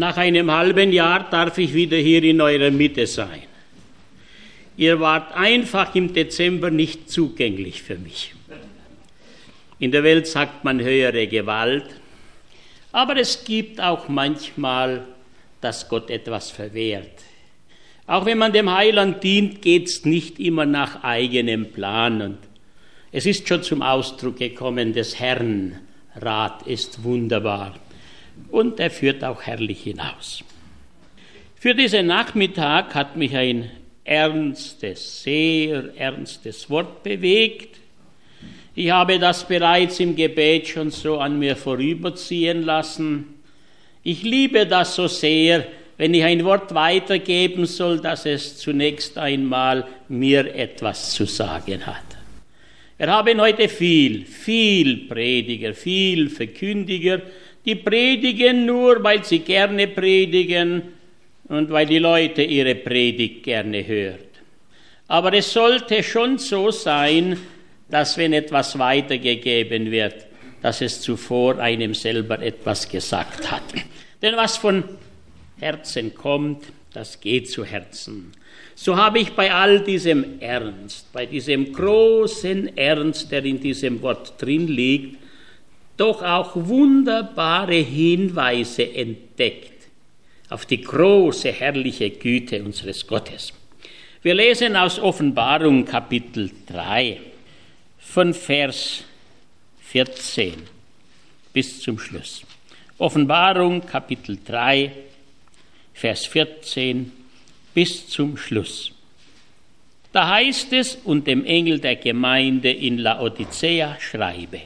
Nach einem halben Jahr darf ich wieder hier in eurer Mitte sein. Ihr wart einfach im Dezember nicht zugänglich für mich. In der Welt sagt man höhere Gewalt, aber es gibt auch manchmal, dass Gott etwas verwehrt. Auch wenn man dem Heiland dient, geht es nicht immer nach eigenem Plan. Und es ist schon zum Ausdruck gekommen, des Herrn Rat ist wunderbar und er führt auch herrlich hinaus. Für diesen Nachmittag hat mich ein ernstes, sehr ernstes Wort bewegt. Ich habe das bereits im Gebet schon so an mir vorüberziehen lassen. Ich liebe das so sehr, wenn ich ein Wort weitergeben soll, dass es zunächst einmal mir etwas zu sagen hat. Wir haben heute viel Prediger, viel Verkündiger, die predigen nur, weil sie gerne predigen und weil die Leute ihre Predigt gerne hört. Aber es sollte schon so sein, dass wenn etwas weitergegeben wird, dass es zuvor einem selber etwas gesagt hat. Denn was von Herzen kommt, das geht zu Herzen. So habe ich bei all diesem Ernst, bei diesem großen Ernst, der in diesem Wort drin liegt, doch auch wunderbare Hinweise entdeckt auf die große, herrliche Güte unseres Gottes. Wir lesen aus Offenbarung Kapitel 3 von Vers 14 bis zum Schluss. Offenbarung Kapitel 3, Vers 14 bis zum Schluss. Da heißt es, und dem Engel der Gemeinde in Laodicea schreibe: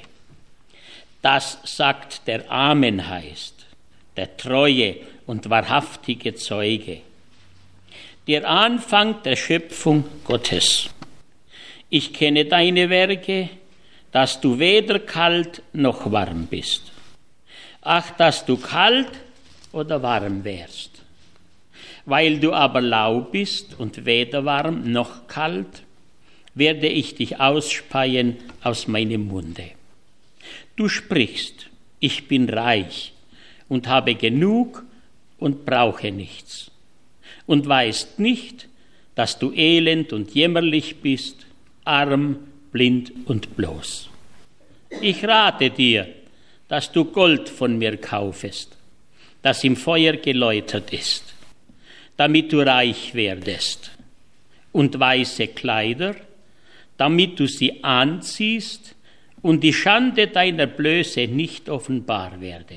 Das sagt der Amen heißt, der treue und wahrhaftige Zeuge, der Anfang der Schöpfung Gottes. Ich kenne deine Werke, dass du weder kalt noch warm bist. Ach, dass du kalt oder warm wärst. Weil du aber lau bist und weder warm noch kalt, werde ich dich ausspeien aus meinem Munde. Du sprichst, ich bin reich und habe genug und brauche nichts. Und weißt nicht, dass du elend und jämmerlich bist, arm, blind und bloß. Ich rate dir, dass du Gold von mir kaufest, das im Feuer geläutert ist, damit du reich werdest, und weiße Kleider, damit du sie anziehst und die Schande deiner Blöße nicht offenbar werde.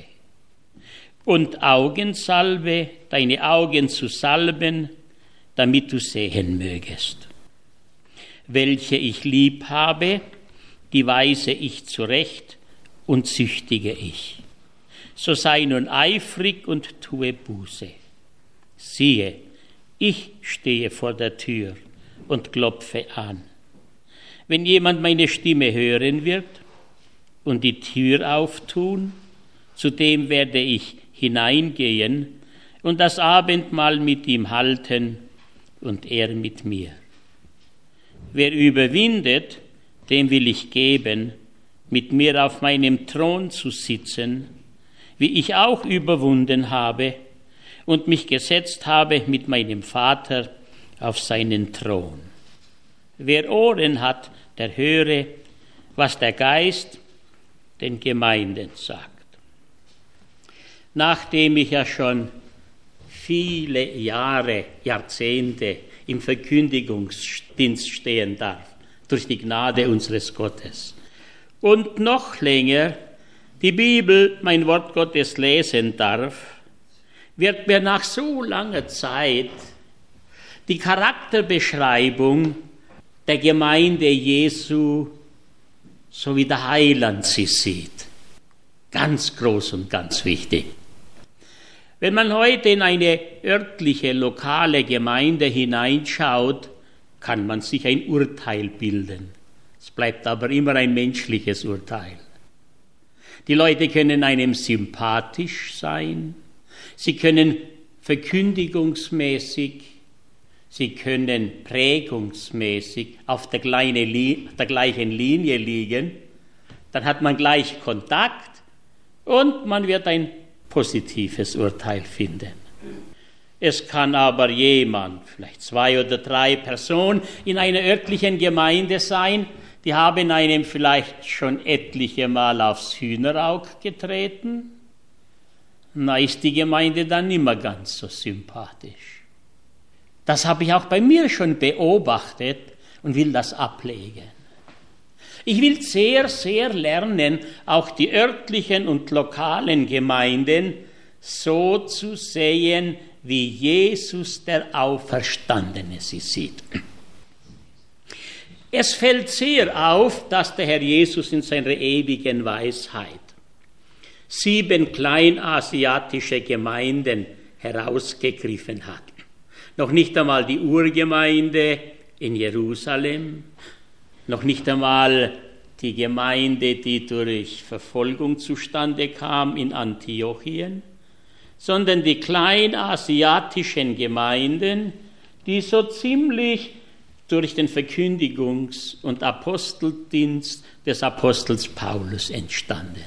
Und Augensalbe, deine Augen zu salben, damit du sehen mögest. Welche ich lieb habe, die weise ich zurecht und züchtige ich. So sei nun eifrig und tue Buße. Siehe, ich stehe vor der Tür und klopfe an. Wenn jemand meine Stimme hören wird und die Tür auftun, zu dem werde ich hineingehen und das Abendmahl mit ihm halten und er mit mir. Wer überwindet, dem will ich geben, mit mir auf meinem Thron zu sitzen, wie ich auch überwunden habe und mich gesetzt habe mit meinem Vater auf seinen Thron. Wer Ohren hat, der höre, was der Geist den Gemeinden sagt. Nachdem ich ja schon viele Jahre, Jahrzehnte im Verkündigungsdienst stehen darf, durch die Gnade unseres Gottes, und noch länger die Bibel, mein Wort Gottes, lesen darf, wird mir nach so langer Zeit die Charakterbeschreibung der Gemeinde Jesu, so wie der Heiland sie sieht, ganz groß und ganz wichtig. Wenn man heute in eine örtliche, lokale Gemeinde hineinschaut, kann man sich ein Urteil bilden. Es bleibt aber immer ein menschliches Urteil. Die Leute können einem sympathisch sein, sie können verkündigungsmäßig, sie können prägungsmäßig auf der gleichen Linie liegen, dann hat man gleich Kontakt und man wird ein positives Urteil finden. Es kann aber jemand, vielleicht 2 oder 3 Personen in einer örtlichen Gemeinde sein, die haben einem vielleicht schon etliche Mal aufs Hühnerauge getreten. Na, ist die Gemeinde dann nicht mehr ganz so sympathisch. Das habe ich auch bei mir schon beobachtet und will das ablegen. Ich will sehr, sehr lernen, auch die örtlichen und lokalen Gemeinden so zu sehen, wie Jesus der Auferstandene sie sieht. Es fällt sehr auf, dass der Herr Jesus in seiner ewigen Weisheit 7 kleinasiatische Gemeinden herausgegriffen hat. Noch nicht einmal die Urgemeinde in Jerusalem, noch nicht einmal die Gemeinde, die durch Verfolgung zustande kam in Antiochien, sondern die kleinasiatischen Gemeinden, die so ziemlich durch den Verkündigungs- und Aposteldienst des Apostels Paulus entstanden.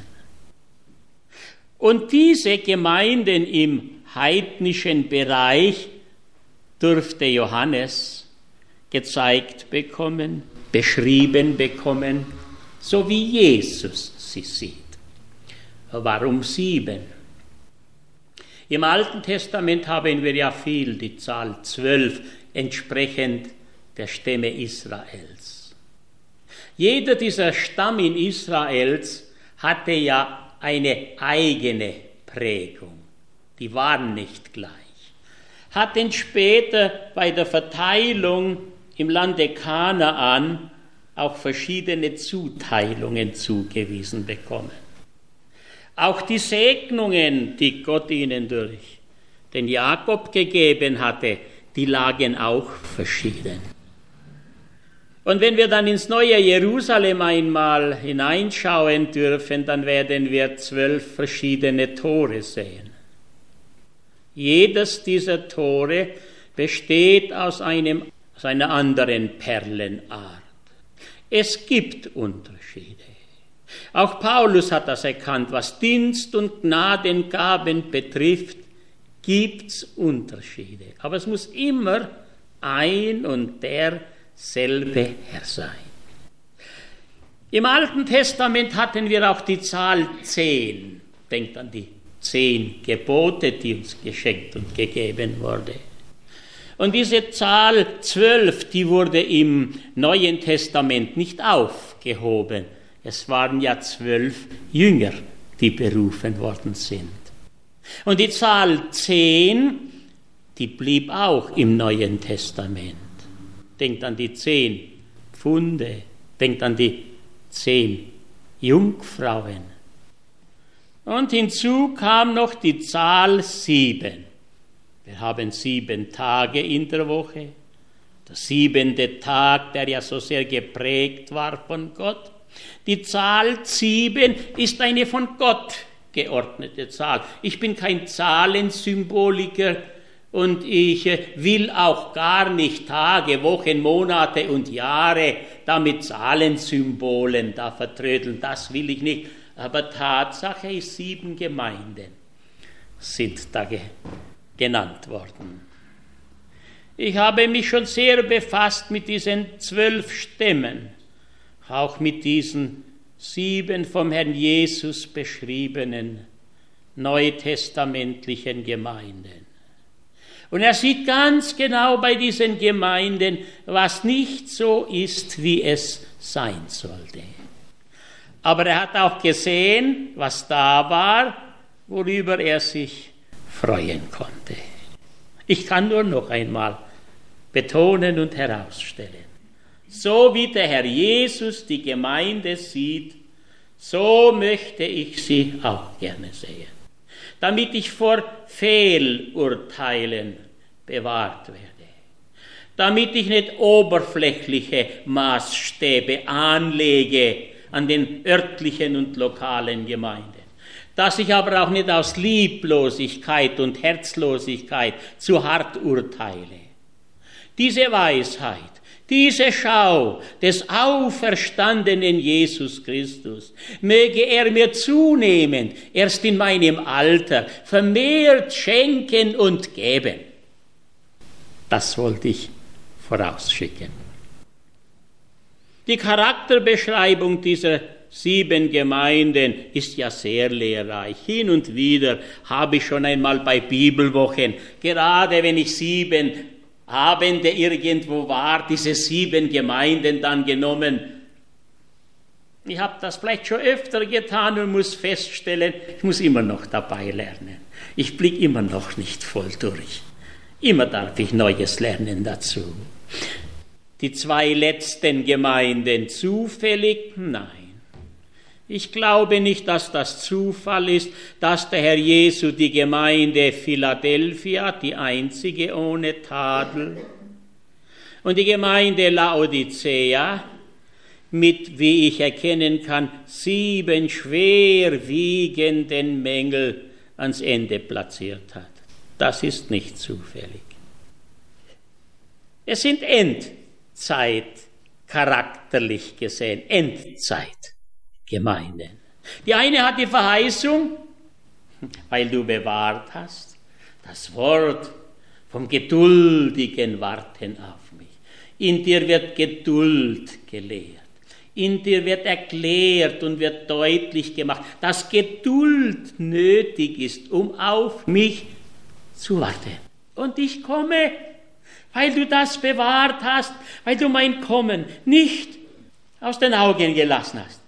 Und diese Gemeinden im heidnischen Bereich durfte Johannes gezeigt bekommen, beschrieben bekommen, so wie Jesus sie sieht. Warum 7? Im Alten Testament haben wir ja viel die Zahl 12 entsprechend der Stämme Israels. Jeder dieser Stamm in Israels hatte ja eine eigene Prägung. Die waren nicht gleich. Hatten später bei der Verteilung im Lande Kanaan auch verschiedene Zuteilungen zugewiesen bekommen. Auch die Segnungen, die Gott ihnen durch den Jakob gegeben hatte, die lagen auch verschieden. Und wenn wir dann ins neue Jerusalem einmal hineinschauen dürfen, dann werden wir 12 verschiedene Tore sehen. Jedes dieser Tore besteht aus einer anderen Perlenart. Es gibt Unterschiede. Auch Paulus hat das erkannt, was Dienst und Gnadengaben betrifft, gibt es Unterschiede. Aber es muss immer ein und derselbe Herr sein. Im Alten Testament hatten wir auch die Zahl 10. Denkt an die 10 Gebote, die uns geschenkt und gegeben wurde. Und diese Zahl 12, die wurde im Neuen Testament nicht aufgehoben. Es waren ja 12 Jünger, die berufen worden sind. Und die Zahl 10, die blieb auch im Neuen Testament. Denkt an die 10 Pfunde, denkt an die 10 Jungfrauen. Und hinzu kam noch die Zahl 7. Wir haben 7 Tage in der Woche. Der 7. Tag, der ja so sehr geprägt war von Gott. Die Zahl 7 ist eine von Gott geordnete Zahl. Ich bin kein Zahlensymboliker und ich will auch gar nicht Tage, Wochen, Monate und Jahre da mit Zahlensymbolen da vertrödeln. Das will ich nicht. Aber Tatsache ist, 7 Gemeinden sind da genannt worden. Ich habe mich schon sehr befasst mit diesen 12 Stämmen, auch mit diesen 7 vom Herrn Jesus beschriebenen neutestamentlichen Gemeinden. Und er sieht ganz genau bei diesen Gemeinden, was nicht so ist, wie es sein sollte. Aber er hat auch gesehen, was da war, worüber er sich freuen konnte. Ich kann nur noch einmal betonen und herausstellen. So wie der Herr Jesus die Gemeinde sieht, so möchte ich sie auch gerne sehen, damit ich vor Fehlurteilen bewahrt werde, damit ich nicht oberflächliche Maßstäbe anlege an den örtlichen und lokalen Gemeinden, dass ich aber auch nicht aus Lieblosigkeit und Herzlosigkeit zu hart urteile. Diese Weisheit, Diese Schau des auferstandenen Jesus Christus möge er mir zunehmend, erst in meinem Alter, vermehrt schenken und geben. Das wollte ich vorausschicken. Die Charakterbeschreibung dieser 7 Gemeinden ist ja sehr lehrreich. Hin und wieder habe ich schon einmal bei Bibelwochen, gerade wenn ich 7 Abende irgendwo war, diese 7 Gemeinden dann genommen. Ich habe das vielleicht schon öfter getan und muss feststellen, ich muss immer noch dabei lernen. Ich blicke immer noch nicht voll durch. Immer darf ich Neues lernen dazu. Die 2 letzten Gemeinden zufällig? Nein. Ich glaube nicht, dass das Zufall ist, dass der Herr Jesu die Gemeinde Philadelphia, die einzige ohne Tadel, und die Gemeinde Laodicea mit, wie ich erkennen kann, 7 schwerwiegenden Mängel ans Ende platziert hat. Das ist nicht zufällig. Es sind Endzeit, charakterlich gesehen, Endzeitgemeinden. Die eine hat die Verheißung, weil du bewahrt hast, das Wort vom geduldigen Warten auf mich. In dir wird Geduld gelehrt. In dir wird erklärt und wird deutlich gemacht, dass Geduld nötig ist, um auf mich zu warten. Und ich komme, weil du das bewahrt hast, weil du mein Kommen nicht aus den Augen gelassen hast.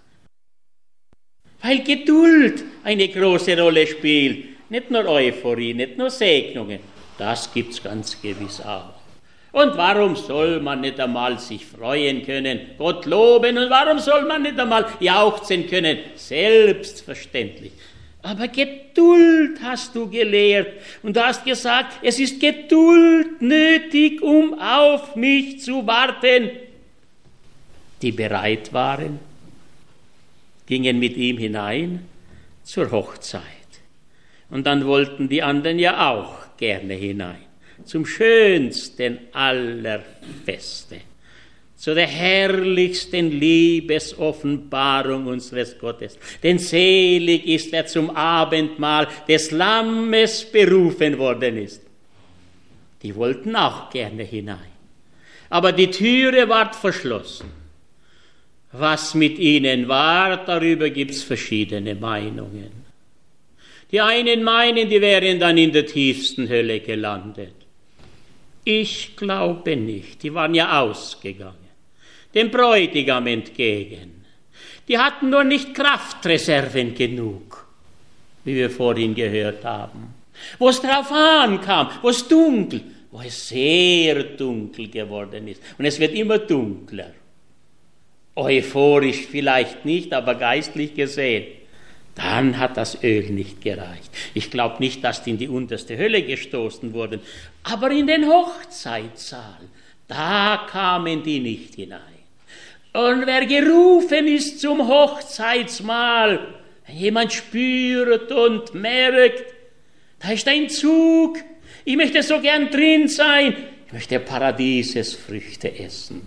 Weil Geduld eine große Rolle spielt. Nicht nur Euphorie, nicht nur Segnungen. Das gibt's ganz gewiss auch. Und warum soll man nicht einmal sich freuen können, Gott loben, und warum soll man nicht einmal jauchzen können? Selbstverständlich. Aber Geduld hast du gelehrt und du hast gesagt, es ist Geduld nötig, um auf mich zu warten. Die bereit waren, gingen mit ihm hinein zur Hochzeit. Und dann wollten die anderen ja auch gerne hinein, zum schönsten aller Feste, zu der herrlichsten Liebesoffenbarung unseres Gottes. Denn selig ist, der zum Abendmahl des Lammes berufen worden ist. Die wollten auch gerne hinein. Aber die Türe ward verschlossen. Was mit ihnen war, darüber gibt's verschiedene Meinungen. Die einen meinen, die wären dann in der tiefsten Hölle gelandet. Ich glaube nicht. Die waren ja ausgegangen, dem Bräutigam entgegen. Die hatten nur nicht Kraftreserven genug, wie wir vorhin gehört haben. Wo es drauf ankam, wo es dunkel, wo es sehr dunkel geworden ist. Und es wird immer dunkler. Euphorisch vielleicht nicht, aber geistlich gesehen. Dann hat das Öl nicht gereicht. Ich glaube nicht, dass die in die unterste Hölle gestoßen wurden, aber in den Hochzeitssaal, da kamen die nicht hinein. Und wer gerufen ist zum Hochzeitsmahl, wenn jemand spürt und merkt, da ist ein Zug, ich möchte so gern drin sein, ich möchte Paradiesesfrüchte essen.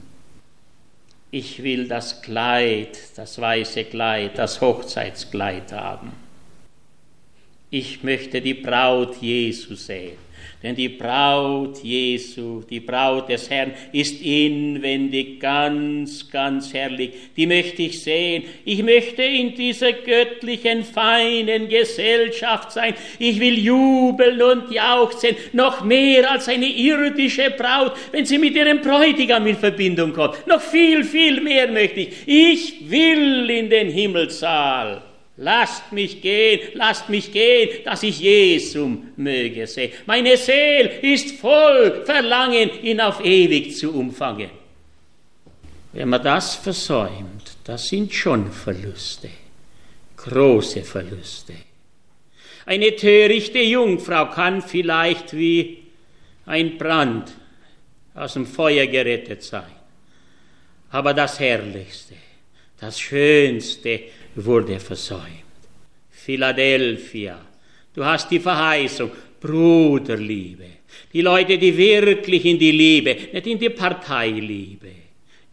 Ich will das Kleid, das weiße Kleid, das Hochzeitskleid haben. Ich möchte die Braut Jesu sehen. Denn die Braut Jesu, die Braut des Herrn, ist inwendig ganz, ganz herrlich. Die möchte ich sehen. Ich möchte in dieser göttlichen, feinen Gesellschaft sein. Ich will jubeln und jauchzen, noch mehr als eine irdische Braut, wenn sie mit ihrem Bräutigam in Verbindung kommt. Noch viel, viel mehr möchte ich. Ich will in den Himmelssaal. Lasst mich gehen, dass ich Jesum möge sehen. Meine Seele ist voll Verlangen, ihn auf ewig zu umfangen. Wenn man das versäumt, das sind schon Verluste, große Verluste. Eine törichte Jungfrau kann vielleicht wie ein Brand aus dem Feuer gerettet sein. Aber das Herrlichste, das Schönste wurde versäumt. Philadelphia, du hast die Verheißung, Bruderliebe. Die Leute, die wirklich in die Liebe, nicht in die Parteiliebe,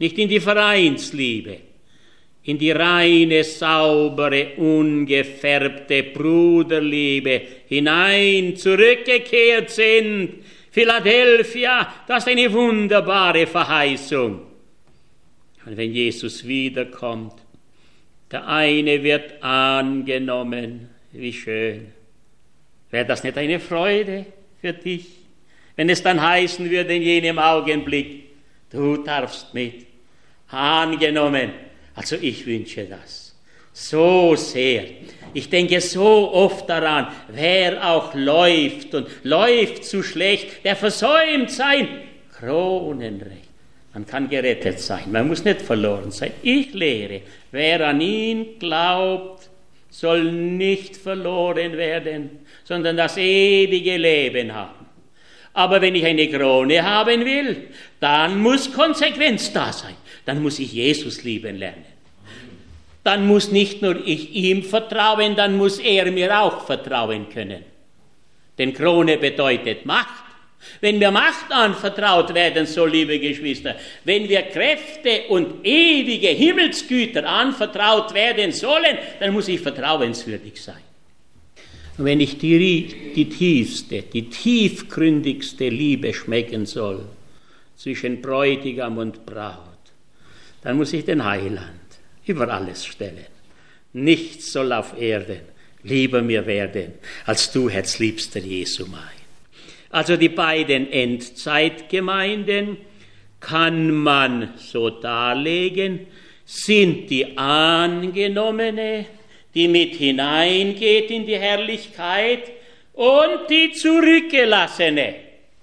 nicht in die Vereinsliebe, in die reine, saubere, ungefärbte Bruderliebe hinein zurückgekehrt sind. Philadelphia, das ist eine wunderbare Verheißung. Und wenn Jesus wiederkommt, der eine wird angenommen, wie schön. Wäre das nicht eine Freude für dich, wenn es dann heißen würde in jenem Augenblick, du darfst mit, angenommen. Also ich wünsche das so sehr. Ich denke so oft daran, wer auch läuft und läuft zu schlecht, der versäumt sein Kronenrecht. Man kann gerettet sein, man muss nicht verloren sein. Ich lehre, wer an ihn glaubt, soll nicht verloren werden, sondern das ewige Leben haben. Aber wenn ich eine Krone haben will, dann muss Konsequenz da sein. Dann muss ich Jesus lieben lernen. Dann muss nicht nur ich ihm vertrauen, dann muss er mir auch vertrauen können. Denn Krone bedeutet Macht. Wenn mir Macht anvertraut werden soll, liebe Geschwister, wenn wir Kräfte und ewige Himmelsgüter anvertraut werden sollen, dann muss ich vertrauenswürdig sein. Und wenn ich die tiefste, die tiefgründigste Liebe schmecken soll zwischen Bräutigam und Braut, dann muss ich den Heiland über alles stellen. Nichts soll auf Erden lieber mir werden, als du, herzliebster Jesu mein. Also die beiden Endzeitgemeinden kann man so darlegen, sind die Angenommene, die mit hineingeht in die Herrlichkeit, und die Zurückgelassene.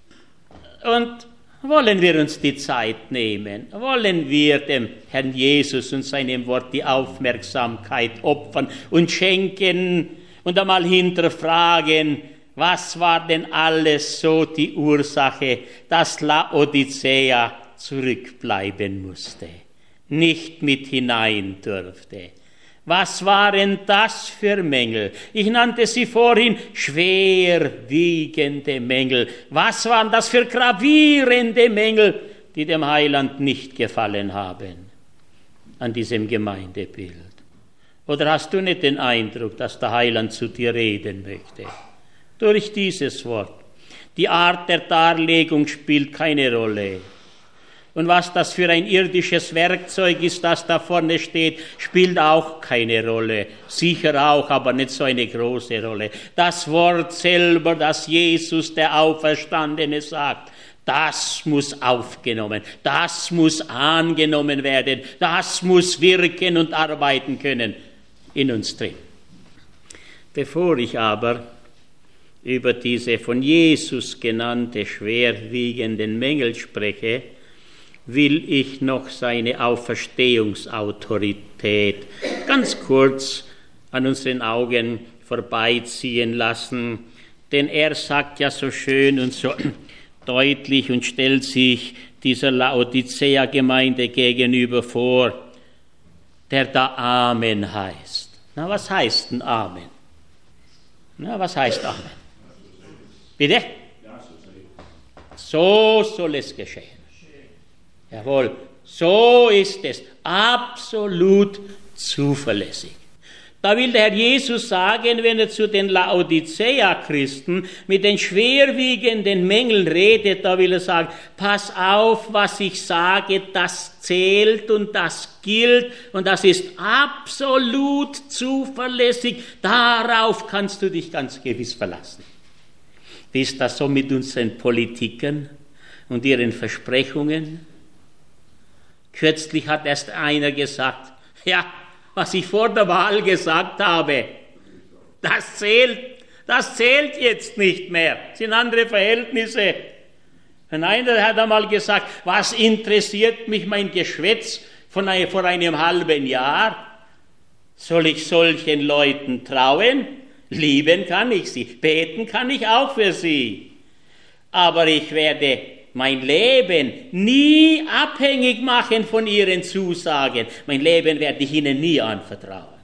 Und wollen wir uns die Zeit nehmen, wollen wir dem Herrn Jesus und seinem Wort die Aufmerksamkeit opfern und schenken und einmal hinterfragen, was war denn alles so die Ursache, dass Laodicea zurückbleiben musste, nicht mit hinein durfte? Was waren das für Mängel? Ich nannte sie vorhin schwerwiegende Mängel. Was waren das für gravierende Mängel, die dem Heiland nicht gefallen haben an diesem Gemeindebild? Oder hast du nicht den Eindruck, dass der Heiland zu dir reden möchte? Durch dieses Wort. Die Art der Darlegung spielt keine Rolle. Und was das für ein irdisches Werkzeug ist, das da vorne steht, spielt auch keine Rolle. Sicher auch, aber nicht so eine große Rolle. Das Wort selber, das Jesus, der Auferstandene, sagt, das muss aufgenommen, das muss angenommen werden, das muss wirken und arbeiten können in uns drin. Bevor ich aber über diese von Jesus genannte schwerwiegenden Mängel spreche, will ich noch seine Auferstehungsautorität ganz kurz an unseren Augen vorbeiziehen lassen, denn er sagt ja so schön und so deutlich und stellt sich dieser Laodicea-Gemeinde gegenüber vor, der da Amen heißt. Na, was heißt denn Amen? Na, was heißt Amen? Bitte? So soll es geschehen. Jawohl, so ist es, absolut zuverlässig. Da will der Herr Jesus sagen, wenn er zu den Laodicea-Christen mit den schwerwiegenden Mängeln redet, da will er sagen, pass auf, was ich sage, das zählt und das gilt und das ist absolut zuverlässig, darauf kannst du dich ganz gewiss verlassen. Wie ist das so mit unseren Politikern und ihren Versprechungen? Kürzlich hat erst einer gesagt, ja, was ich vor der Wahl gesagt habe, das zählt jetzt nicht mehr, das sind andere Verhältnisse. Ein einer hat einmal gesagt, was interessiert mich mein Geschwätz vor einem halben Jahr? Soll ich solchen Leuten trauen? Lieben kann ich sie, beten kann ich auch für sie. Aber ich werde mein Leben nie abhängig machen von ihren Zusagen. Mein Leben werde ich ihnen nie anvertrauen.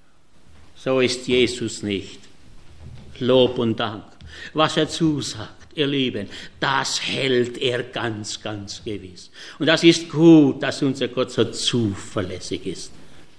So ist Jesus nicht. Lob und Dank. Was er zusagt, ihr Lieben, das hält er ganz, ganz gewiss. Und das ist gut, dass unser Gott so zuverlässig ist.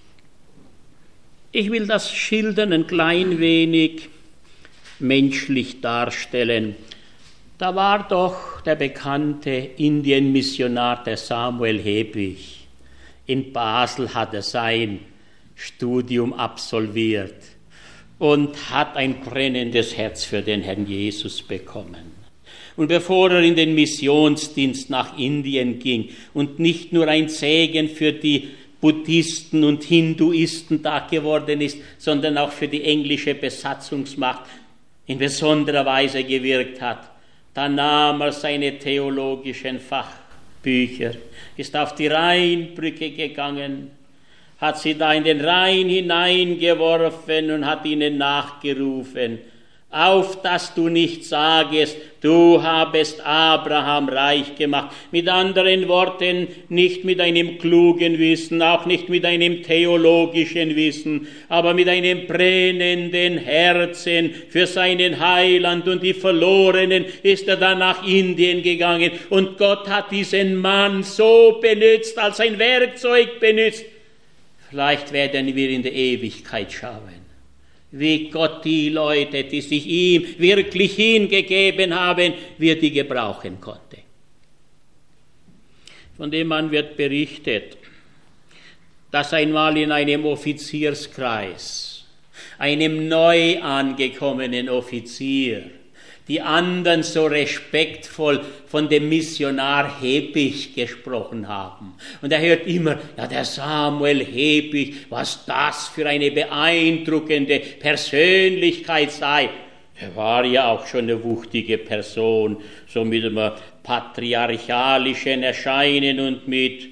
Ich will das schildern, ein klein wenig menschlich darstellen. Da war doch der bekannte Indien-Missionar, der Samuel Hebig. In Basel hat er sein Studium absolviert und hat ein brennendes Herz für den Herrn Jesus bekommen. Und bevor er in den Missionsdienst nach Indien ging und nicht nur ein Segen für die Buddhisten und Hinduisten da geworden ist, sondern auch für die englische Besatzungsmacht in besonderer Weise gewirkt hat, da nahm er seine theologischen Fachbücher, ist auf die Rheinbrücke gegangen, hat sie da in den Rhein hineingeworfen und hat ihnen nachgerufen: Auf, dass du nicht sagest, du habest Abraham reich gemacht. Mit anderen Worten, nicht mit einem klugen Wissen, auch nicht mit einem theologischen Wissen, aber mit einem brennenden Herzen für seinen Heiland und die Verlorenen ist er dann nach Indien gegangen. Und Gott hat diesen Mann so benutzt, als ein Werkzeug benutzt. Vielleicht werden wir in der Ewigkeit schauen, wie Gott die Leute, die sich ihm wirklich hingegeben haben, wie er die gebrauchen konnte. Von dem Mann wird berichtet, dass einmal in einem Offizierskreis, einem neu angekommenen Offizier, die anderen so respektvoll von dem Missionar Hebig gesprochen haben. Und er hört immer, ja, der Samuel Hebig, was das für eine beeindruckende Persönlichkeit sei. Er war ja auch schon eine wuchtige Person, so mit einem patriarchalischen Erscheinen und mit,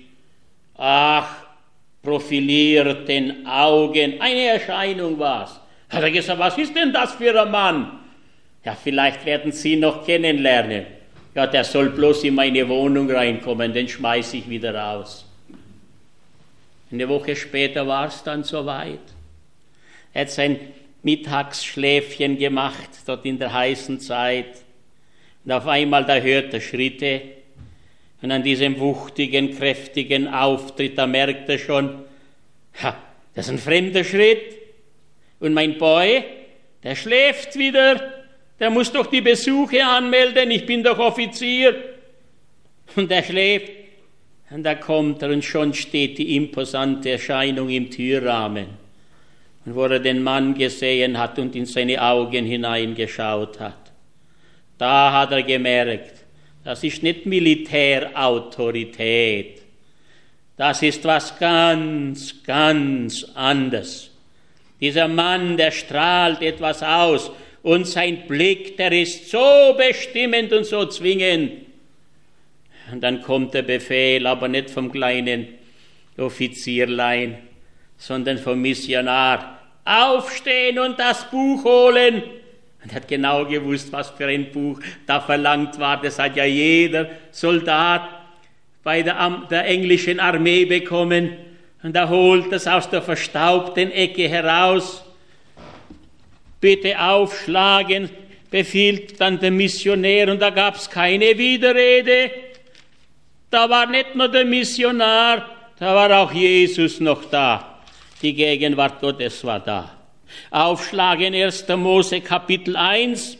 profilierten Augen. Eine Erscheinung war's. Hat er gesagt, was ist denn das für ein Mann? Ja, vielleicht werden Sie ihn noch kennenlernen. Ja, der soll bloß in meine Wohnung reinkommen, den schmeiße ich wieder raus. Eine Woche später war es dann soweit. Er hat sein Mittagsschläfchen gemacht, dort in der heißen Zeit. Und auf einmal, da hört er Schritte. Und an diesem wuchtigen, kräftigen Auftritt, da merkt er schon, das ist ein fremder Schritt. Und mein Boy, der schläft wieder. Der muss doch die Besuche anmelden, ich bin doch Offizier. Und er schläft. Und da kommt er und schon steht die imposante Erscheinung im Türrahmen. Und wo er den Mann gesehen hat und in seine Augen hineingeschaut hat, da hat er gemerkt, das ist nicht Militärautorität. Das ist was ganz, ganz anderes. Dieser Mann, der strahlt etwas aus. Und sein Blick, der ist so bestimmend und so zwingend. Und dann kommt der Befehl, aber nicht vom kleinen Offizierlein, sondern vom Missionar. Aufstehen und das Buch holen. Und er hat genau gewusst, was für ein Buch da verlangt war. Das hat ja jeder Soldat bei der englischen Armee bekommen. Und er holt das aus der verstaubten Ecke heraus. Bitte aufschlagen, befiehlt dann der Missionär, und da gab es keine Widerrede. Da war nicht nur der Missionar, da war auch Jesus noch da. Die Gegenwart Gottes war da. Aufschlagen 1. Mose Kapitel 1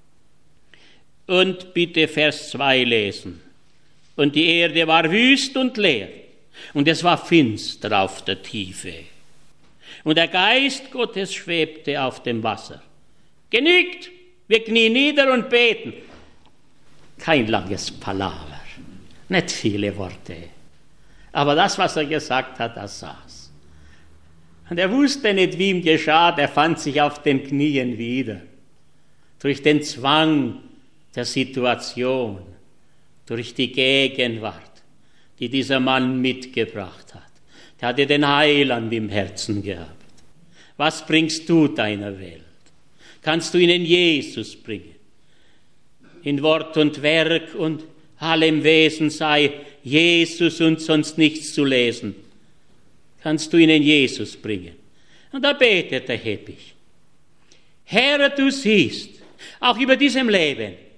und bitte Vers 2 lesen. Und die Erde war wüst und leer, und es war finster auf der Tiefe. Und der Geist Gottes schwebte auf dem Wasser. Genügt, wir knien nieder und beten. Kein langes Palaver, nicht viele Worte. Aber das, was er gesagt hat, das saß. Und er wusste nicht, wie ihm geschah, er fand sich auf den Knien wieder. Durch den Zwang der Situation, durch die Gegenwart, die dieser Mann mitgebracht hat. Der hatte den Heiland im Herzen gehabt. Was bringst du deiner Welt? Kannst du ihnen Jesus bringen? In Wort und Werk und allem Wesen sei Jesus und sonst nichts zu lesen. Kannst du ihnen Jesus bringen? Und da betet der Hebig. Herr, du siehst, auch über diesem Leben,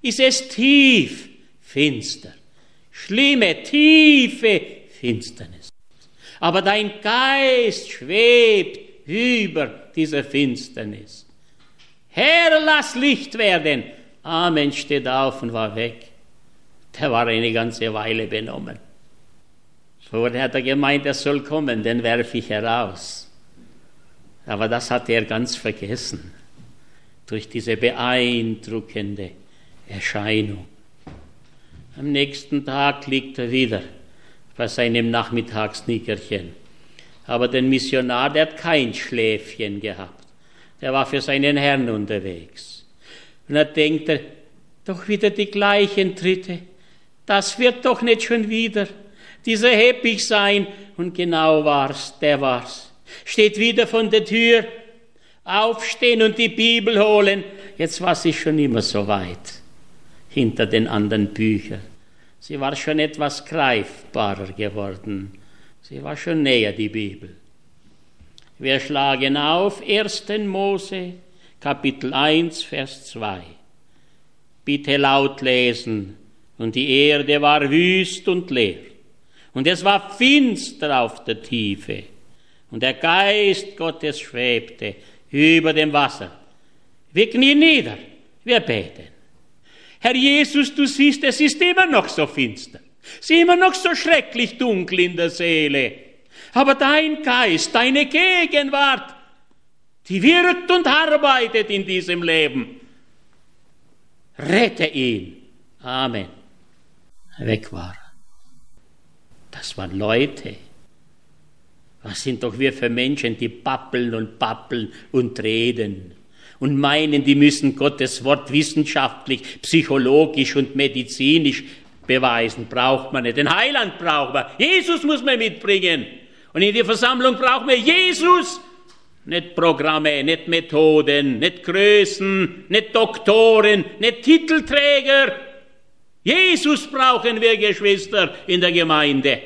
ist es tief finster. Schlimme, tiefe Finsternis. Aber dein Geist schwebt über dieser Finsternis. Herr, lass Licht werden. Amen, steht auf und war weg. Der war eine ganze Weile benommen. Vorher hat er gemeint, er soll kommen, den werfe ich heraus. Aber das hatte er ganz vergessen, durch diese beeindruckende Erscheinung. Am nächsten Tag liegt er wieder bei seinem Nachmittagsnickerchen. Aber der Missionar, der hat kein Schläfchen gehabt. Der war für seinen Herrn unterwegs. Und da denkt er, doch wieder die gleichen Tritte. Das wird doch nicht schon wieder dieser Heppich sein. Und genau war's, der war's. Steht wieder von der Tür, aufstehen und die Bibel holen. Jetzt war sie schon immer so weit hinter den anderen Büchern. Sie war schon etwas greifbarer geworden. Sie war schon näher, die Bibel. Wir schlagen auf 1. Mose, Kapitel 1, Vers 2. Bitte laut lesen. Und die Erde war wüst und leer. Und es war finster auf der Tiefe. Und der Geist Gottes schwebte über dem Wasser. Wir knien nieder, wir beten. Herr Jesus, du siehst, es ist immer noch so finster. Es ist immer noch so schrecklich dunkel in der Seele. Aber dein Geist, deine Gegenwart, die wirkt und arbeitet in diesem Leben. Rette ihn. Amen. Weg war er. Das waren Leute. Was sind doch wir für Menschen, die babbeln und reden und meinen, die müssen Gottes Wort wissenschaftlich, psychologisch und medizinisch beweisen. Braucht man nicht. Den Heiland braucht man. Jesus muss man mitbringen. Und in der Versammlung brauchen wir Jesus. Nicht Programme, nicht Methoden, nicht Größen, nicht Doktoren, nicht Titelträger. Jesus brauchen wir, Geschwister, in der Gemeinde.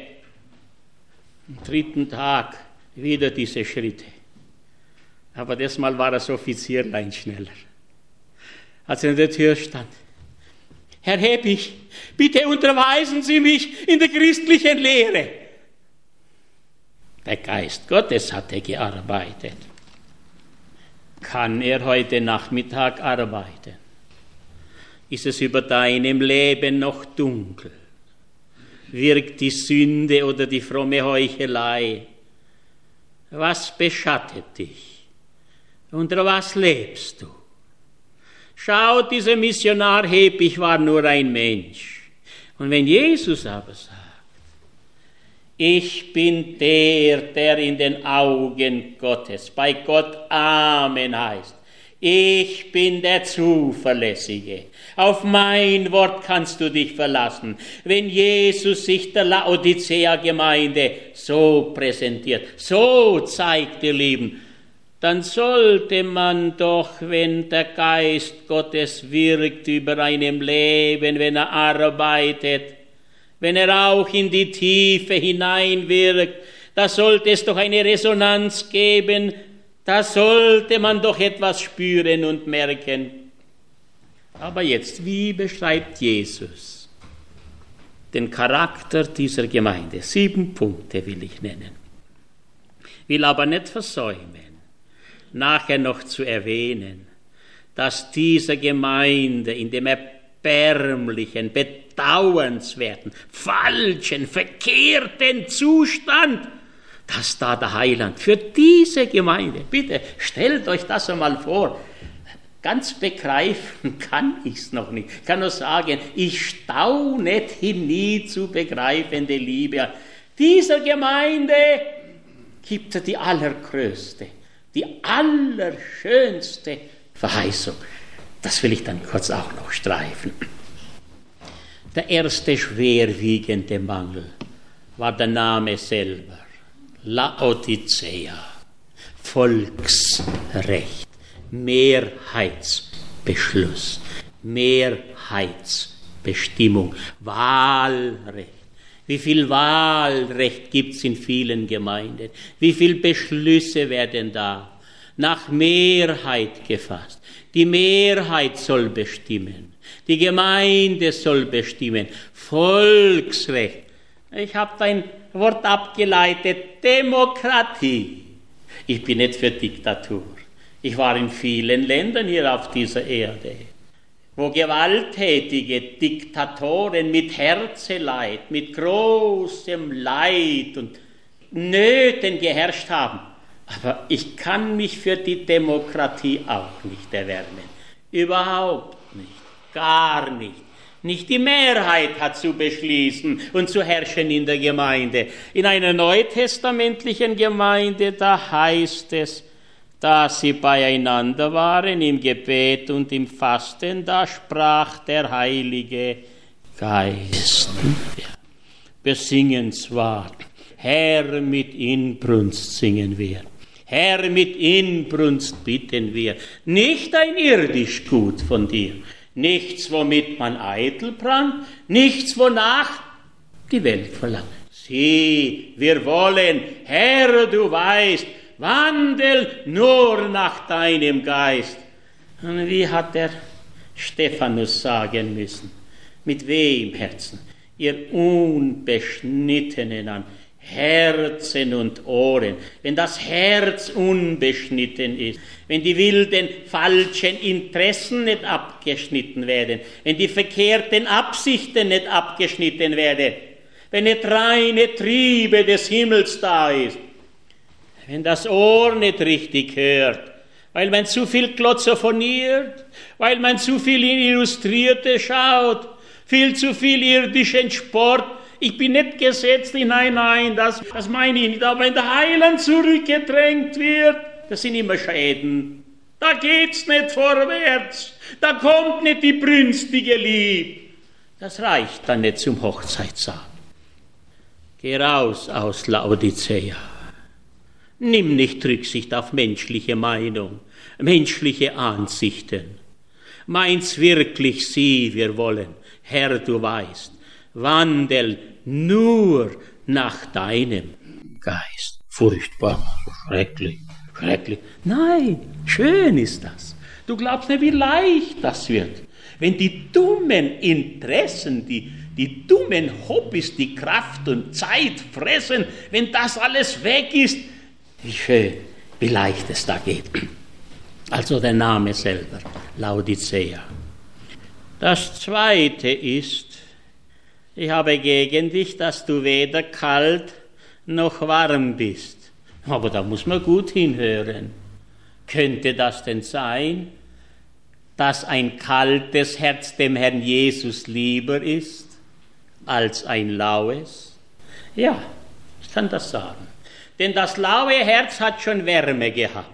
Am 3. Tag wieder diese Schritte. Aber diesmal war das Offizierlein schneller. Als er an der Tür stand. Herr Heppich, bitte unterweisen Sie mich in der christlichen Lehre. Der Geist Gottes hatte gearbeitet. Kann er heute Nachmittag arbeiten? Ist es über deinem Leben noch dunkel? Wirkt die Sünde oder die fromme Heuchelei? Was beschattet dich? Unter was lebst du? Schau, dieser Missionar Heppich war nur ein Mensch. Und wenn Jesus aber sagt, ich bin der in den Augen Gottes, bei Gott Amen heißt, ich bin der Zuverlässige. Auf mein Wort kannst du dich verlassen. Wenn Jesus sich der Laodicea-Gemeinde so präsentiert, so zeigt, ihr Lieben, dann sollte man doch, wenn der Geist Gottes wirkt über einem Leben, wenn er arbeitet, wenn er auch in die Tiefe hineinwirkt, da sollte es doch eine Resonanz geben, da sollte man doch etwas spüren und merken. Aber jetzt, wie beschreibt Jesus den Charakter dieser Gemeinde? 7 Punkte will ich nennen. Will aber nicht versäumen, nachher noch zu erwähnen, dass dieser Gemeinde in dem erbärmlichen, bedauernswerten, falschen, verkehrten Zustand, dass da der Heiland für diese Gemeinde, bitte stellt euch das einmal vor, ganz begreifen kann ich es noch nicht. Ich kann nur sagen, ich staune die nie zu begreifende Liebe. Dieser Gemeinde gibt er die allergrößte, die allerschönste Verheißung. Das will ich dann kurz auch noch streifen. Der erste schwerwiegende Mangel war der Name selber. Laodicea, Volksrecht, Mehrheitsbeschluss, Mehrheitsbestimmung, Wahlrecht. Wie viel Wahlrecht gibt es in vielen Gemeinden? Wie viele Beschlüsse werden da nach Mehrheit gefasst? Die Mehrheit soll bestimmen. Die Gemeinde soll bestimmen. Volksrecht. Ich habe dein Wort abgeleitet, Demokratie. Ich bin nicht für Diktatur. Ich war in vielen Ländern hier auf dieser Erde, wo gewalttätige Diktatoren mit Herzeleid, mit großem Leid und Nöten geherrscht haben. Aber ich kann mich für die Demokratie auch nicht erwärmen. Überhaupt nicht, gar nicht. Nicht die Mehrheit hat zu beschließen und zu herrschen in der Gemeinde. In einer neutestamentlichen Gemeinde, da heißt es, da sie beieinander waren im Gebet und im Fasten, da sprach der Heilige Geist. Wir singen zwar, Herr, mit Inbrunst singen wir. Herr, mit Inbrunst bitten wir. Nicht ein irdisch Gut von dir. Nichts, womit man eitel prangt, nichts, wonach die Welt verlangt. Sieh, wir wollen, Herr, du weißt, wandel nur nach deinem Geist. Und wie hat der Stephanus sagen müssen? Mit wem Herzen? Ihr Unbeschnittenen an Herzen und Ohren. Wenn das Herz unbeschnitten ist, wenn die wilden, falschen Interessen nicht abgeschnitten werden, wenn die verkehrten Absichten nicht abgeschnitten werden, wenn nicht reine Triebe des Himmels da ist, wenn das Ohr nicht richtig hört, weil man zu viel glotzofoniert, weil man zu viel in Illustrierte schaut, viel zu viel irdischen Sport. Ich bin nicht gesetzt in nein, das meine ich nicht. Aber wenn der Heiland zurückgedrängt wird, das sind immer Schäden. Da geht's nicht vorwärts. Da kommt nicht die brünstige Liebe. Das reicht dann nicht zum Hochzeitssaal. Geh raus aus Laodicea. Nimm nicht Rücksicht auf menschliche Meinung, menschliche Ansichten. Mein's wirklich, sieh, wir wollen, Herr, du weißt, wandel nur nach deinem Geist. Furchtbar, schrecklich, schrecklich. Nein, schön ist das. Du glaubst nicht, wie leicht das wird. Wenn die dummen Interessen, die dummen Hobbys, die Kraft und Zeit fressen, wenn das alles weg ist, wie schön, wie leicht es da geht. Also der Name selber, Laodicea. Das Zweite ist, ich habe gegen dich, dass du weder kalt noch warm bist. Aber da muss man gut hinhören. Könnte das denn sein, dass ein kaltes Herz dem Herrn Jesus lieber ist als ein laues? Ja, ich kann das sagen. Denn das laue Herz hat schon Wärme gehabt.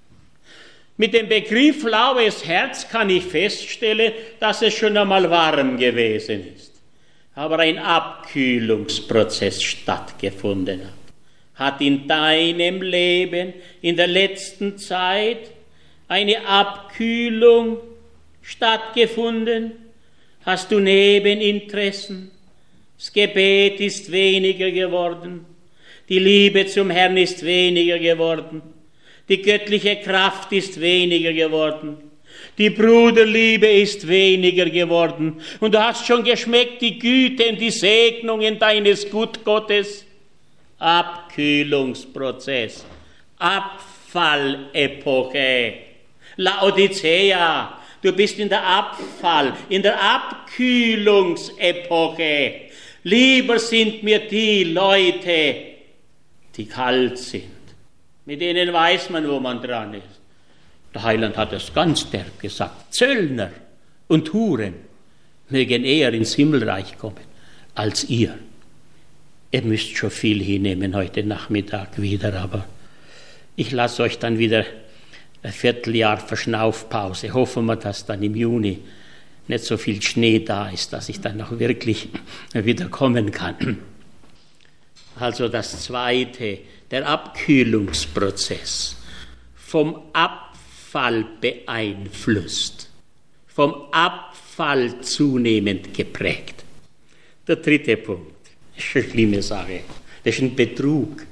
Mit dem Begriff laues Herz kann ich feststellen, dass es schon einmal warm gewesen ist. Aber ein Abkühlungsprozess stattgefunden hat in deinem Leben in der letzten Zeit eine Abkühlung stattgefunden? Hast du Nebeninteressen? Das Gebet ist weniger geworden. Die Liebe zum Herrn ist weniger geworden. Die göttliche Kraft ist weniger geworden. Die Bruderliebe ist weniger geworden. Und du hast schon geschmeckt die Güte und die Segnungen deines Gutgottes. Abkühlungsprozess. Abfallepoche. Laodicea. Du bist in der in der Abkühlungsepoche. Lieber sind mir die Leute, die kalt sind. Mit denen weiß man, wo man dran ist. Der Heiland hat es ganz derb gesagt. Zöllner und Huren mögen eher ins Himmelreich kommen als ihr. Ihr müsst schon viel hinnehmen heute Nachmittag wieder, aber ich lasse euch dann wieder ein Vierteljahr Verschnaufpause. Hoffen wir, dass dann im Juni nicht so viel Schnee da ist, dass ich dann noch wirklich wieder kommen kann. Also das Zweite, der Abkühlungsprozess, vom Abfall beeinflusst, vom Abfall zunehmend geprägt. Der dritte Punkt, das ist eine schlimme Sache, das ist ein Betrug.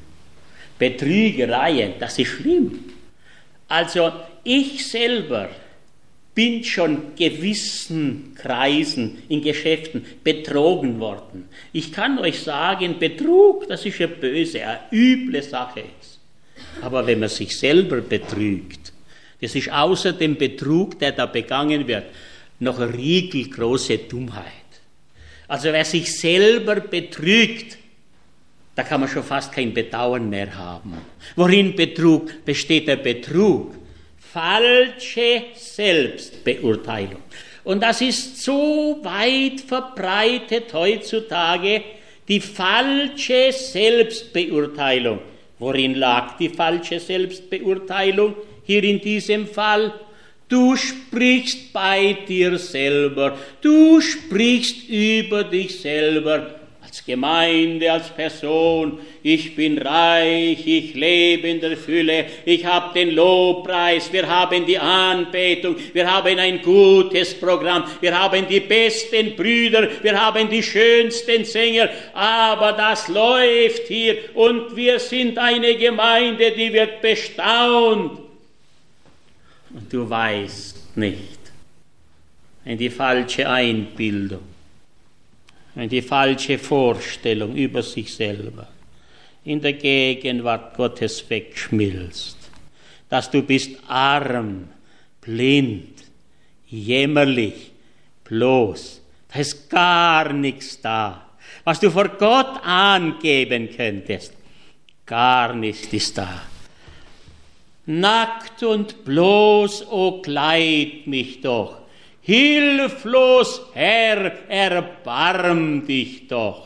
Betrügereien, das ist schlimm. Also ich selber bin schon gewissen Kreisen in Geschäften betrogen worden. Ich kann euch sagen, Betrug, das ist eine böse, eine üble Sache. Aber wenn man sich selber betrügt, das ist außer dem Betrug, der da begangen wird, noch eine riegelgroße Dummheit. Also wer sich selber betrügt, da kann man schon fast kein Bedauern mehr haben. Worin Betrug besteht? Der Betrug? Falsche Selbstbeurteilung. Und das ist so weit verbreitet heutzutage, die falsche Selbstbeurteilung. Worin lag die falsche Selbstbeurteilung? Hier in diesem Fall, du sprichst bei dir selber, du sprichst über dich selber, als Gemeinde, als Person, ich bin reich, ich lebe in der Fülle, ich habe den Lobpreis, wir haben die Anbetung, wir haben ein gutes Programm, wir haben die besten Brüder, wir haben die schönsten Sänger, aber das läuft hier und wir sind eine Gemeinde, die wird bestaunt. Und du weißt nicht, in die falsche Einbildung, in die falsche Vorstellung über sich selber, in der Gegenwart Gottes wegschmilzt, dass du bist arm, blind, jämmerlich, bloß, da ist gar nichts da, was du vor Gott angeben könntest, gar nichts ist da. Nackt und bloß, o kleid mich doch, hilflos, Herr, erbarm dich doch.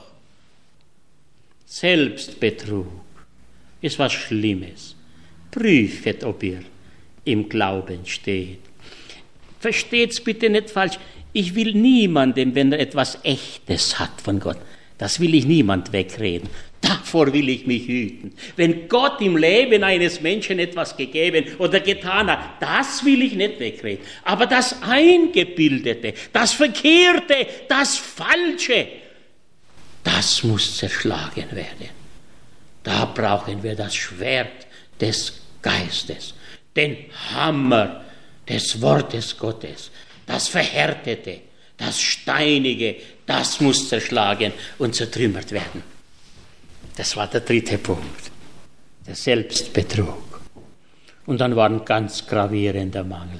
Selbstbetrug ist was Schlimmes. Prüfet, ob ihr im Glauben steht. Versteht's bitte nicht falsch. Ich will niemandem, wenn er etwas Echtes hat von Gott, das will ich niemand wegreden. Davor will ich mich hüten. Wenn Gott im Leben eines Menschen etwas gegeben oder getan hat, das will ich nicht wegreden. Aber das Eingebildete, das Verkehrte, das Falsche, das muss zerschlagen werden. Da brauchen wir das Schwert des Geistes, den Hammer des Wortes Gottes, das Verhärtete, das Steinige, das muss zerschlagen und zertrümmert werden. Das war der dritte Punkt, der Selbstbetrug. Und dann war ein ganz gravierender Mangel.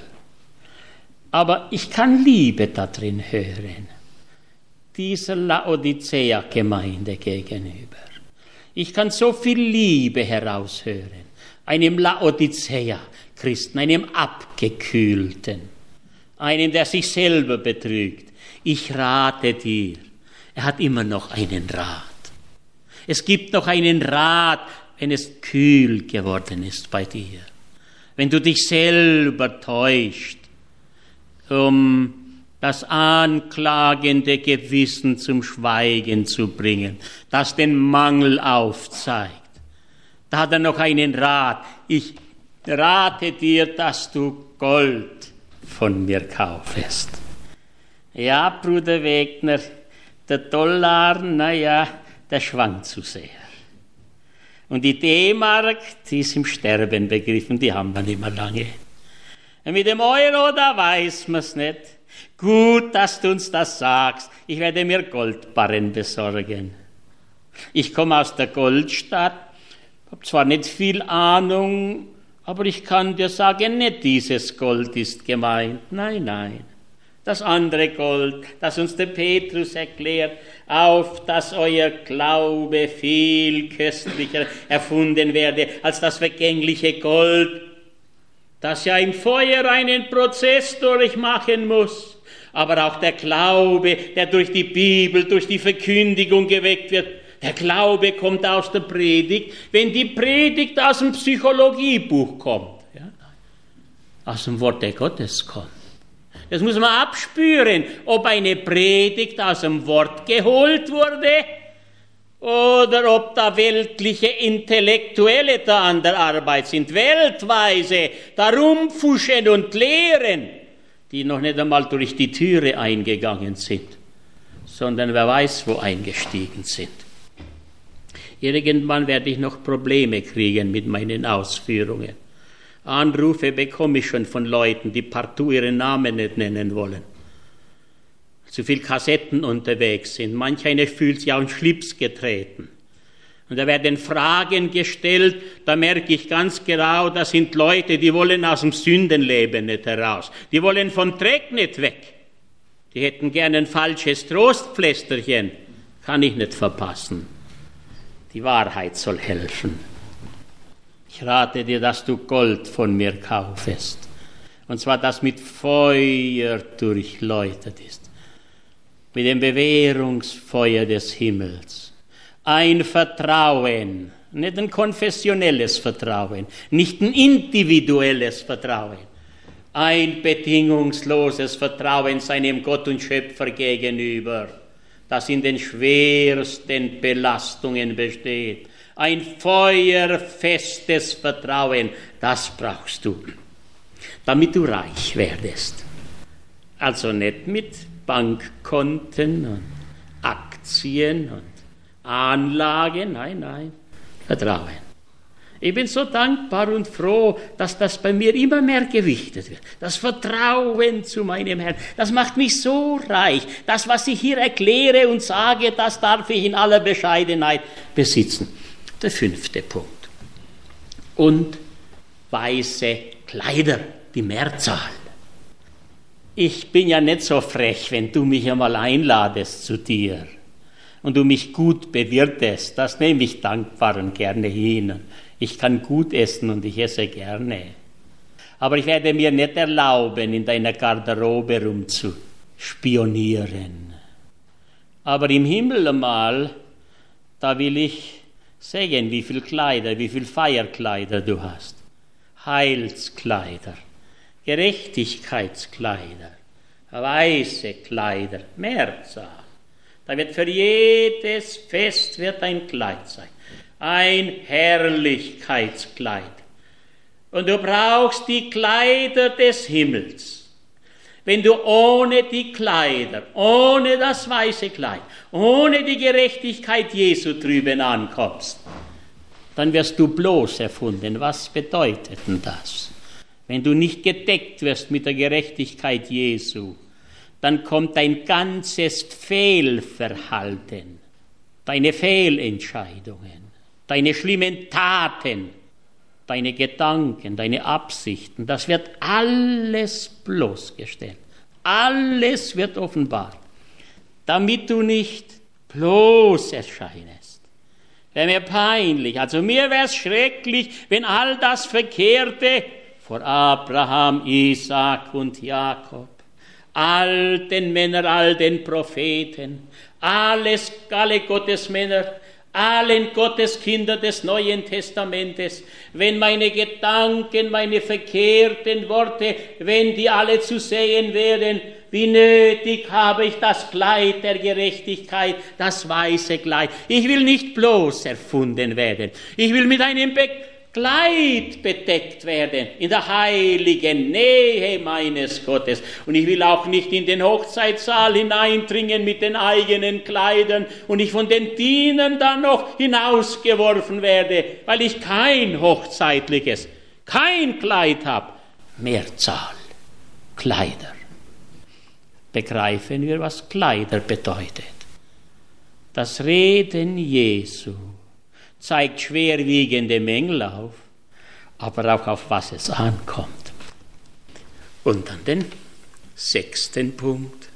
Aber ich kann Liebe da drin hören, dieser Laodicea-Gemeinde gegenüber. Ich kann so viel Liebe heraushören, einem Laodicea-Christen, einem Abgekühlten, einem, der sich selber betrügt. Ich rate dir, er hat immer noch einen Rat. Es gibt noch einen Rat, wenn es kühl geworden ist bei dir. Wenn du dich selber täuscht, um das anklagende Gewissen zum Schweigen zu bringen, das den Mangel aufzeigt. Da hat er noch einen Rat. Ich rate dir, dass du Gold von mir kaufest. Ja, Bruder Wegner, der Dollar, der schwankt zu sehr. Und die D-Mark, die ist im Sterben begriffen, die haben wir nicht mehr lange. Und mit dem Euro, da weiß man es nicht. Gut, dass du uns das sagst. Ich werde mir Goldbarren besorgen. Ich komme aus der Goldstadt, habe zwar nicht viel Ahnung, aber ich kann dir sagen, nicht dieses Gold ist gemeint. Nein, nein. Das andere Gold, das uns der Petrus erklärt, auf dass euer Glaube viel köstlicher erfunden werde als das vergängliche Gold, das ja im Feuer einen Prozess durchmachen muss. Aber auch der Glaube, der durch die Bibel, durch die Verkündigung geweckt wird, der Glaube kommt aus der Predigt, wenn die Predigt aus dem Psychologiebuch kommt, ja, aus dem Wort Gottes kommt. Das muss man abspüren, ob eine Predigt aus dem Wort geholt wurde oder ob da weltliche Intellektuelle da an der Arbeit sind, weltweise da rumfuschen und lehren, die noch nicht einmal durch die Türe eingegangen sind, sondern wer weiß, wo eingestiegen sind. Irgendwann werde ich noch Probleme kriegen mit meinen Ausführungen. Anrufe bekomme ich schon von Leuten, die partout ihren Namen nicht nennen wollen. Zu viel Kassetten unterwegs sind. Manch einer fühlt sich auf den Schlips getreten. Und da werden Fragen gestellt, da merke ich ganz genau, das sind Leute, die wollen aus dem Sündenleben nicht heraus. Die wollen vom Dreck nicht weg. Die hätten gerne ein falsches Trostpflästerchen. Kann ich nicht verpassen. Die Wahrheit soll helfen. Ich rate dir, dass du Gold von mir kaufest. Und zwar, das mit Feuer durchleuchtet ist. Mit dem Bewährungsfeuer des Himmels. Ein Vertrauen, nicht ein konfessionelles Vertrauen, nicht ein individuelles Vertrauen. Ein bedingungsloses Vertrauen seinem Gott und Schöpfer gegenüber, das in den schwersten Belastungen besteht. Ein feuerfestes Vertrauen, das brauchst du, damit du reich werdest. Also nicht mit Bankkonten und Aktien und Anlagen, nein, Vertrauen. Ich bin so dankbar und froh, dass das bei mir immer mehr gewichtet wird. Das Vertrauen zu meinem Herrn, das macht mich so reich. Das, was ich hier erkläre und sage, das darf ich in aller Bescheidenheit besitzen. Der 5. Punkt. Und weiße Kleider, die Mehrzahl. Ich bin ja nicht so frech, wenn du mich einmal einladest zu dir und du mich gut bewirtest. Das nehme ich dankbar und gerne hin. Ich kann gut essen und ich esse gerne. Aber ich werde mir nicht erlauben, in deiner Garderobe rumzuspionieren. Aber im Himmel einmal, da will ich sehen, wie viel Kleider, wie viel Feierkleider du hast. Heilskleider, Gerechtigkeitskleider, weiße Kleider, Mehrzahl. Da wird für jedes Fest wird ein Kleid sein. Ein Herrlichkeitskleid. Und du brauchst die Kleider des Himmels. Wenn du ohne die Kleider, ohne das weiße Kleid, ohne die Gerechtigkeit Jesu drüben ankommst, dann wirst du bloß erfunden. Was bedeutet denn das? Wenn du nicht gedeckt wirst mit der Gerechtigkeit Jesu, dann kommt dein ganzes Fehlverhalten, deine Fehlentscheidungen, deine schlimmen Taten, deine Gedanken, deine Absichten, das wird alles bloßgestellt. Alles wird offenbart, damit du nicht bloß erscheinest. Wäre mir peinlich, also mir wäre es schrecklich, wenn all das Verkehrte vor Abraham, Isaak und Jakob, all den Männern, all den Propheten, alle Gottesmänner, allen Gotteskinder des Neuen Testamentes, wenn meine Gedanken, meine verkehrten Worte, wenn die alle zu sehen wären, wie nötig habe ich das Kleid der Gerechtigkeit, das weiße Kleid. Ich will nicht bloß erfunden werden. Ich will mit einem Kleid bedeckt werden, in der heiligen Nähe meines Gottes. Und ich will auch nicht in den Hochzeitssaal hineindringen mit den eigenen Kleidern und ich von den Dienern dann noch hinausgeworfen werde, weil ich kein hochzeitliches, kein Kleid habe. Mehrzahl, Kleider. Begreifen wir, was Kleider bedeutet. Das Reden Jesu zeigt schwerwiegende Mängel auf, aber auch auf was es ankommt. Und dann den 6. Punkt.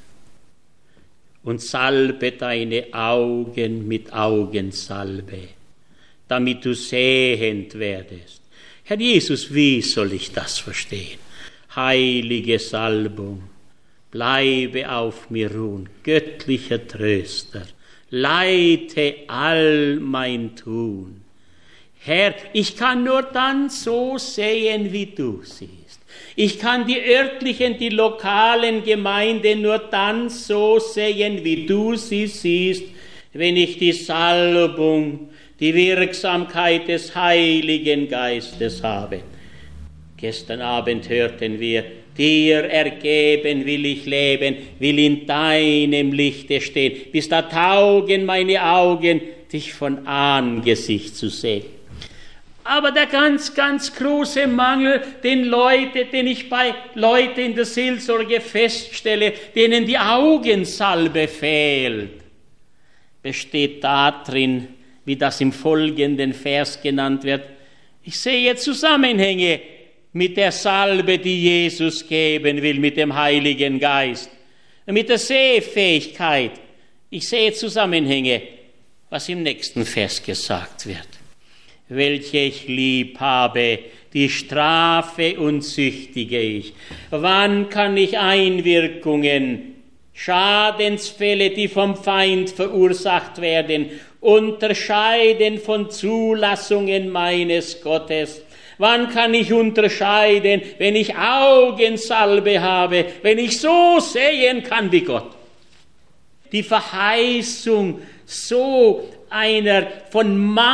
Und salbe deine Augen mit Augensalbe, damit du sehend werdest. Herr Jesus, wie soll ich das verstehen? Heilige Salbung, bleibe auf mir ruhen, göttlicher Tröster. Leite all mein Tun. Herr, ich kann nur dann so sehen, wie du siehst. Ich kann die örtlichen, die lokalen Gemeinden nur dann so sehen, wie du sie siehst, wenn ich die Salbung, die Wirksamkeit des Heiligen Geistes habe. Gestern Abend hörten wir, dir ergeben will ich leben, will in deinem Lichte stehen, bis da taugen meine Augen, dich von Angesicht zu sehen. Aber der ganz, ganz große Mangel, den ich bei Leuten in der Seelsorge feststelle, denen die Augensalbe fehlt, besteht darin, wie das im folgenden Vers genannt wird. Ich sehe Zusammenhänge mit der Salbe, die Jesus geben will, mit dem Heiligen Geist, mit der Sehfähigkeit. Ich sehe Zusammenhänge, was im nächsten Vers gesagt wird. Welche ich lieb habe, die strafe und züchtige ich. Wann kann ich Einwirkungen, Schadensfälle, die vom Feind verursacht werden, unterscheiden von Zulassungen meines Gottes? Wann kann ich unterscheiden, wenn ich Augensalbe habe, wenn ich so sehen kann wie Gott? Die Verheißung so einer von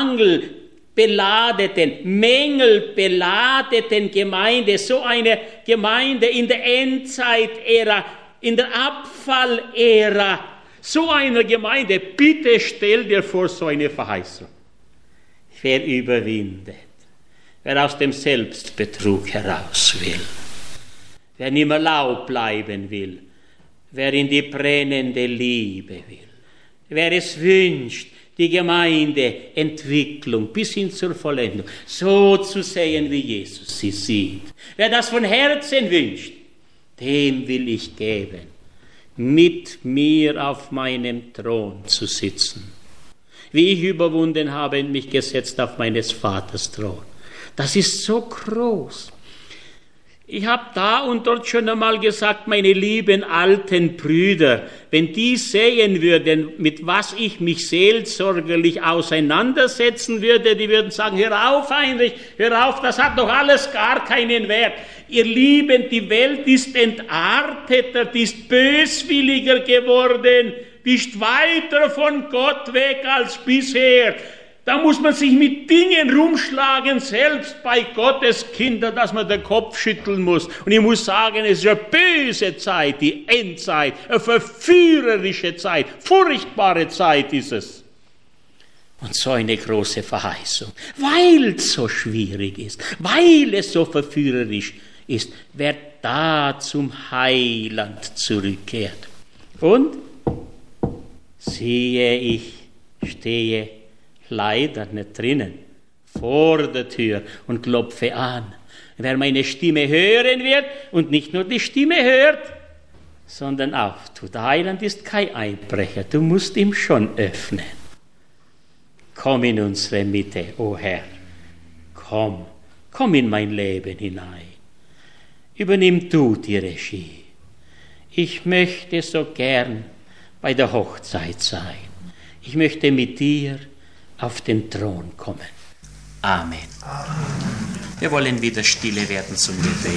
mängelbeladeten Gemeinde, so eine Gemeinde in der Endzeitära, in der Abfallära, so einer Gemeinde, bitte stell dir vor so eine Verheißung. Wer überwindet, wer aus dem Selbstbetrug heraus will, wer nimmer lau bleiben will, wer in die brennende Liebe will, wer es wünscht, die Gemeindeentwicklung bis hin zur Vollendung so zu sehen, wie Jesus sie sieht. Wer das von Herzen wünscht, dem will ich geben, mit mir auf meinem Thron zu sitzen. Wie ich überwunden habe und mich gesetzt auf meines Vaters Thron. Das ist so groß. Ich habe da und dort schon einmal gesagt, meine lieben alten Brüder, wenn die sehen würden, mit was ich mich seelsorgerlich auseinandersetzen würde, die würden sagen, hör auf, Heinrich, hör auf, das hat doch alles gar keinen Wert. Ihr Lieben, die Welt ist entarteter, die ist böswilliger geworden, die ist weiter von Gott weg als bisher. Da muss man sich mit Dingen rumschlagen, selbst bei Gottes Kindern, dass man den Kopf schütteln muss. Und ich muss sagen, es ist eine böse Zeit, die Endzeit, eine verführerische Zeit, furchtbare Zeit ist es. Und so eine große Verheißung, weil es so schwierig ist, weil es so verführerisch ist, wer da zum Heiland zurückkehrt. Und siehe, ich stehe leider nicht drinnen, vor der Tür und klopfe an. Wer meine Stimme hören wird und nicht nur die Stimme hört, sondern auftut. Der Heiland ist kein Einbrecher, du musst ihm schon öffnen. Komm in unsere Mitte, o Herr, komm in mein Leben hinein. Übernimm du die Regie. Ich möchte so gern bei der Hochzeit sein. Ich möchte mit dir auf den Thron kommen. Amen. Wir wollen wieder stille werden zum Gebet.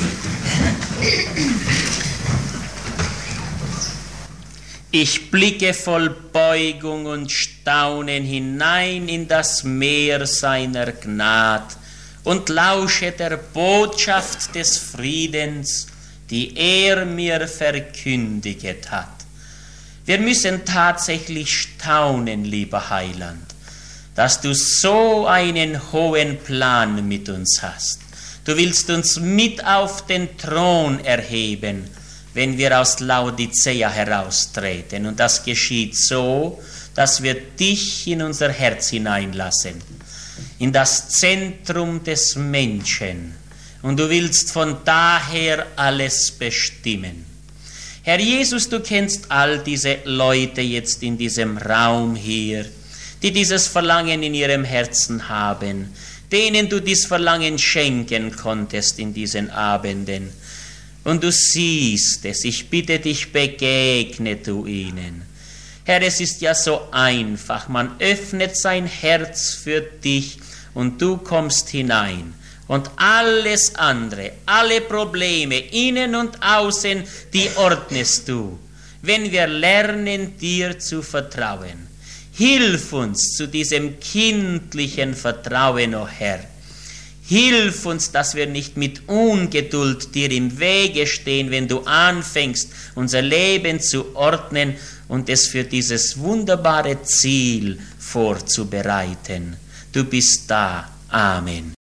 Ich blicke voll Beugung und Staunen hinein in das Meer seiner Gnad und lausche der Botschaft des Friedens, die er mir verkündiget hat. Wir müssen tatsächlich staunen, lieber Heiland, dass du so einen hohen Plan mit uns hast. Du willst uns mit auf den Thron erheben, wenn wir aus Laodicea heraustreten. Und das geschieht so, dass wir dich in unser Herz hineinlassen, in das Zentrum des Menschen. Und du willst von daher alles bestimmen. Herr Jesus, du kennst all diese Leute jetzt in diesem Raum hier, die dieses Verlangen in ihrem Herzen haben, denen du dies Verlangen schenken konntest in diesen Abenden. Und du siehst es, ich bitte dich, begegne du ihnen. Herr, es ist ja so einfach, man öffnet sein Herz für dich und du kommst hinein. Und alles andere, alle Probleme, innen und außen, die ordnest du, wenn wir lernen, dir zu vertrauen. Hilf uns zu diesem kindlichen Vertrauen, o Herr. Hilf uns, dass wir nicht mit Ungeduld dir im Wege stehen, wenn du anfängst, unser Leben zu ordnen und es für dieses wunderbare Ziel vorzubereiten. Du bist da. Amen.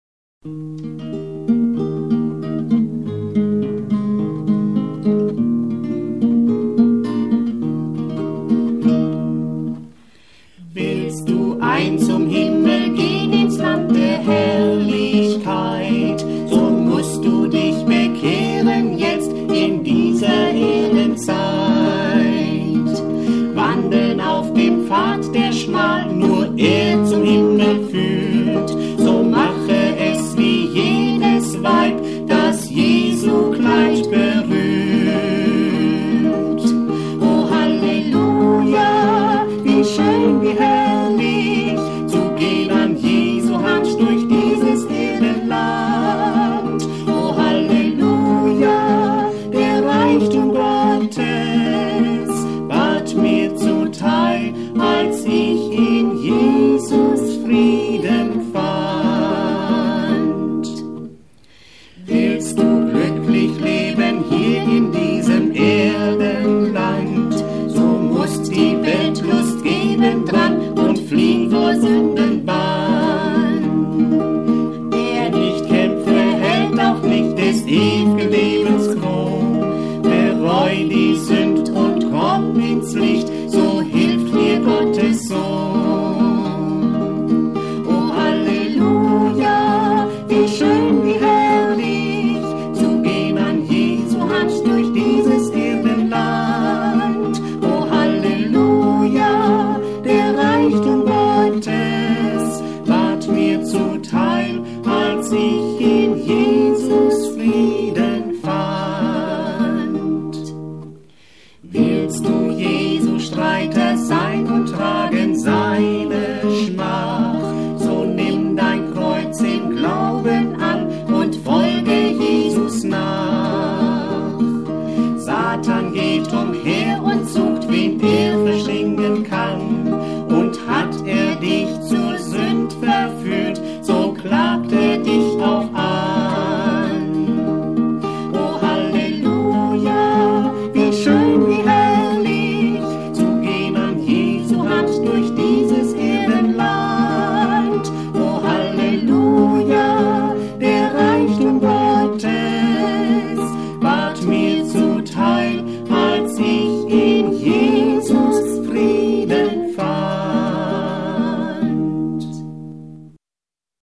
willst du